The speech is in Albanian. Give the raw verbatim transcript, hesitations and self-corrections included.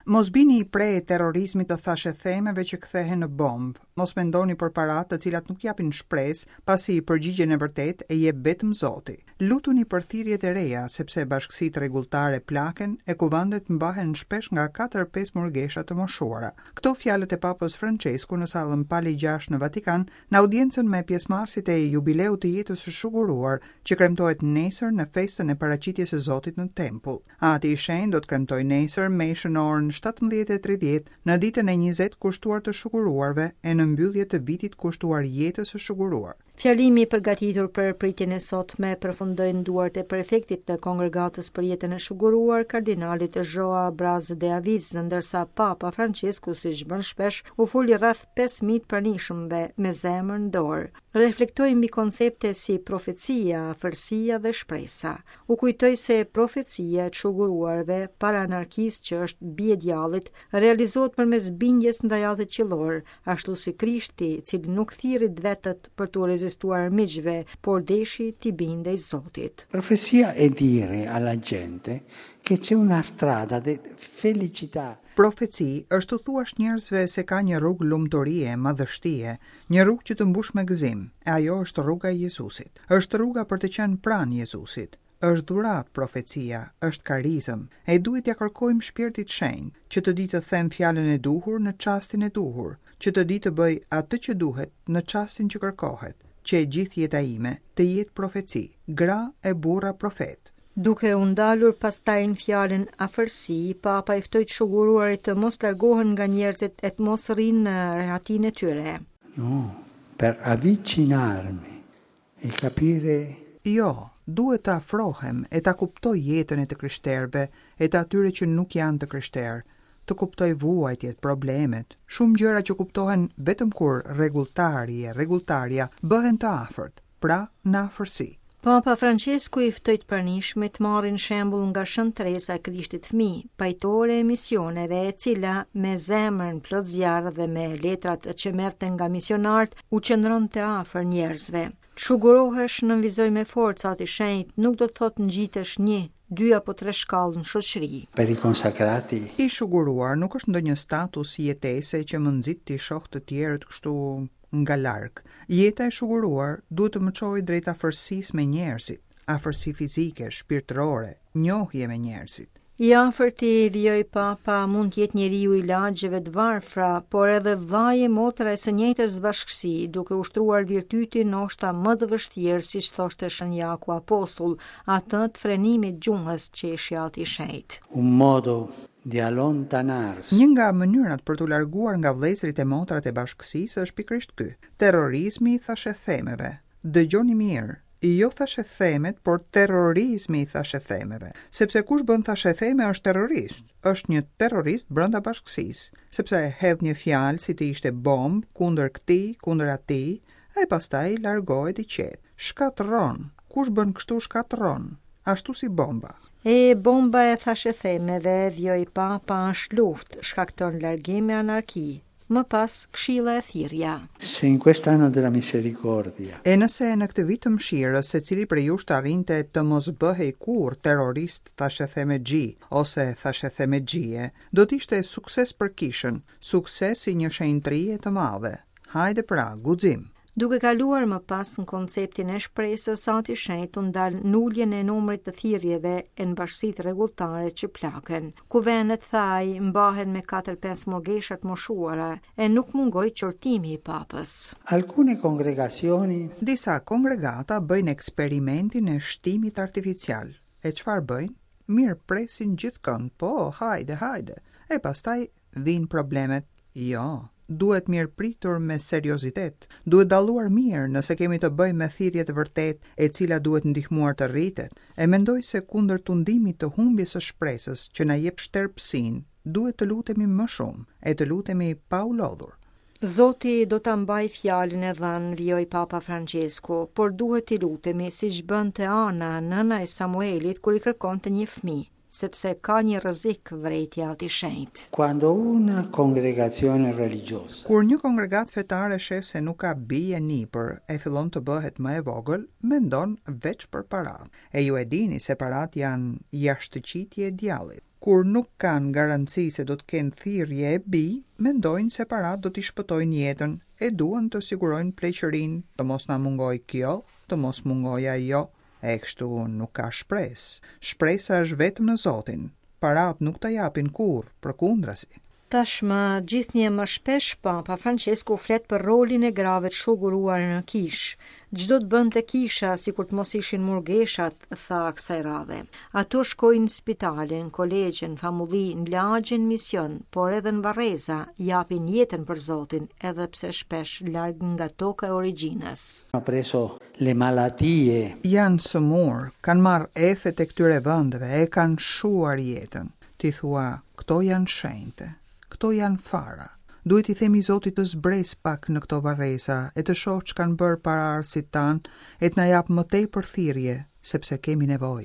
Mos bini i pre e terrorizmit të thashe themeve që kthehen në bombë. Mos mendoni për parat të cilat nuk japin shpresë, pasi i përgjigjen e vërtet e jep vetëm Zoti. Lutuni për thirrjet e reja, sepse bashkësitë rregulltare plaken e kuvandet mbahen shpesh nga katër pesë murgesha të moshuara. Këto fjalët e Papës Francesku në sallën Pali gjashtë në Vatikan, në audiencën me pjesëmarrësit e jubileut të jetës së shuguruar, që kremtohet nesër në festën e paraqitjes së Zotit në tempull. Ati i Shenjtë do të kremtojë nesër meshën orën shtatëmbëdhjetë e tridhjetë në ditën e njëzet kushtuar të shuguruarve e në mbyllje të vitit kushtuar jetës së shuguruar. Fjalimi i përgatitur për pritjen e sotme përfundoi duart e prefektit të Kongregatës për jetën e shuguruar, kardinalit Joao Braz de Aviz, ndërsa Papa Francesku, siç bën shpesh, u foli rreth pesë mijë pranishmëve me zemër në dorë. Reflektoi mbi koncepte si profecia, afërsia dhe shpresa. U kujtoi se profecia e të shuguruarve para anarkisë, që është bie djallit, realizohet përmes bindjes ndaj Atit qiellor, ashtu si Krishti, i cili nuk thirrit vetët për të rezistuar miqve, por deshi t'i bindej Zotit. Profecia è dire alla gente che c'è una strada di felicità. Profeci është të thuash njerëzve se ka një rrugë lumturie, madhështie, një rrugë që të mbush me gëzim, e ajo është rruga e Jezusit. Është rruga për të qenë pranë Jezusit. Është dhurat profecia, është karizëm, e duhet ja kërkojmë Shpirtit Shenjtë, që të di të them fjalën e duhur në çastin e duhur, që të di të bëj atë që duhet në çastin që kërkohet, që e gjithë jeta ime të jetë profeci, gra e burra profet. Duke u ndalur pastaj në fjalën afërsi, Papa i ftoi të shuguruarit të mos largohen nga njerëzit e të mos rrinë në rehatinë e tyre. No, per avvicinarmi e capire. Jo, duhet të afrohem e ta kuptoj jetën e të krishterëve e të atyre që nuk janë të krishterë, të kuptoj vuajtjet, problemet, shumë gjëra që kuptohen vetëm kur rregulltari e rregulltarja bëhen të afërt, pra në afërsi. Papa Francesku i ftoi të pranishmit të marrin shembull nga Shën Teresa e Krishtit Fëmijë, pajtore e misioneve, e cila me zemrën plot zjarr dhe me letrat që merrte nga misionarët u qëndronte afër njerëzve. Të shugurohesh nënvizoj me forca Ati i Shenjtë nuk do të thotë ngjitesh një, dy apo tre shkallë në shoqëri. Per i consacrati. I shuguruar nuk është ndonjë status jetese që më nxit të shoh të tjerët kështu nga larg. Jeta e shuguruar duhet të më çojë drejt afërsisë me njerëzit, afërsi fizike, shpirtërore, njohje me njerëzit. I afërti, vijoi Papa, mund të jetë njeriu i lagjeve të varfra, por edhe vllaje motra e së njëjtës bashkësi, duke ushtruar virtytin ndoshta më të vështirë, siç thoshte Shën Jaku Apostull, atë të frenimit gjuhës që ishi Ati i Shenjtë. Un modo di allontanarsi. Një nga mënyrat për t'u larguar nga vëllezërit e motrat e bashkësisë është pikërisht ky. Terrorizmi i thashe themeve. Dëgjoni mirë. Jo thashe themet, por terrorizmi i thashe themeve. Sepse kush bën thashe theme është terrorist. Është një terrorist brenda bashkësisë, sepse hedh një fjalë si të ishte bombë kundër këtij, kundër atij, e pastaj largohet i qetë. Shkatërron. Kush bën kështu shkatërron, ashtu si bomba. E bomba e thashe themeve, vjoi Papa, është luftë, shkakton largim e anarki. Më pas këshilla e thirrja. Se in quest'anno della misericordia. E nëse në këtë vit të mëshirës secili prej jush të arrinte të mos bëhej kurrë terrorist thashe theme xhi ose thashe theme xhie, do të ishte sukses për kishën, sukses i një shenjtërie të madhe. Hajde pra, guxim. Duke kaluar më pas në konceptin e shpresës, Ati i Shenjtë ndal nuljen e numrit të thirrjeve e në bashkësitë rregulltare që plaken. Kuvenet thaj mbahen me katër pesë murgesha të moshuara e nuk mungoi qortimi i Papës. Alcune congregazioni. Disa kongregata bëjnë eksperimentin e shtimit artificial. E çfarë bëjnë? Mirë presin gjithkënd, po, hajde, hajde. E pastaj vijnë problemet. Jo. Duhet mirë pritur me seriozitet, duhet dalluar mirë nëse kemi të bëjmë me thirrje të vërtet e cila duhet ndihmuar të rritet, e mendoj se kundër tundimit të humbjes së shpresës që na jep shterpsinë, duhet të lutemi më shumë, e të lutemi pa u lodhur. Zoti do ta mbaj fjalën e dhënë, vjoi Papa Francesku, por duhet të lutemi siç bënte Ana, nëna e Samuelit, kur i kërkonte një fëmijë, sepse ka një rrezik vërejtja Ati i Shenjtë. Quando una congregazione religiosa. Kur një kongregat fetare sheh se nuk ka bie nipër e fillon të bëhet më e vogël, mendon veç për parat. E ju e dini se parat janë jashtëqitje e djallit. kur nuk kanë garanci se do të kenë thirrje e bi, mendojnë se parat do t'i shpëtojnë jetën e duan të sigurojnë pleqërinë, të mos na mungoj kjo, të mos mungoj ajo, e kështu nuk ka shpresë. Shpresa është vetëm në Zotin. Parat nuk ta japin kurrë, përkundrazi. Tashmë gjithnjë më shpesh Papa Francesku flet për rolin e grave të shoguruar në kishë. Çdo të bënte kisha sikur të mos ishin murgeshat, tha kësaj radhe. Ato shkojnë në spitale, në kolegje, në famulli, në lagje, në mision, por edhe në varreza, japin jetën për Zotin, edhe pse shpesh larg nga toka e origjinës. Ha preso le malattie. Janë sëmur, kanë marrë ethet e këtyre vendeve, e kanë shuar jetën. Ti thua, këto janë shenjte. Këto janë fara. Duhet i themi Zotit të zbres pak në këto varreza e të shoh ç'kan bërë para arsit tan, e të na jap më tepër thirrje, sepse kemi nevojë.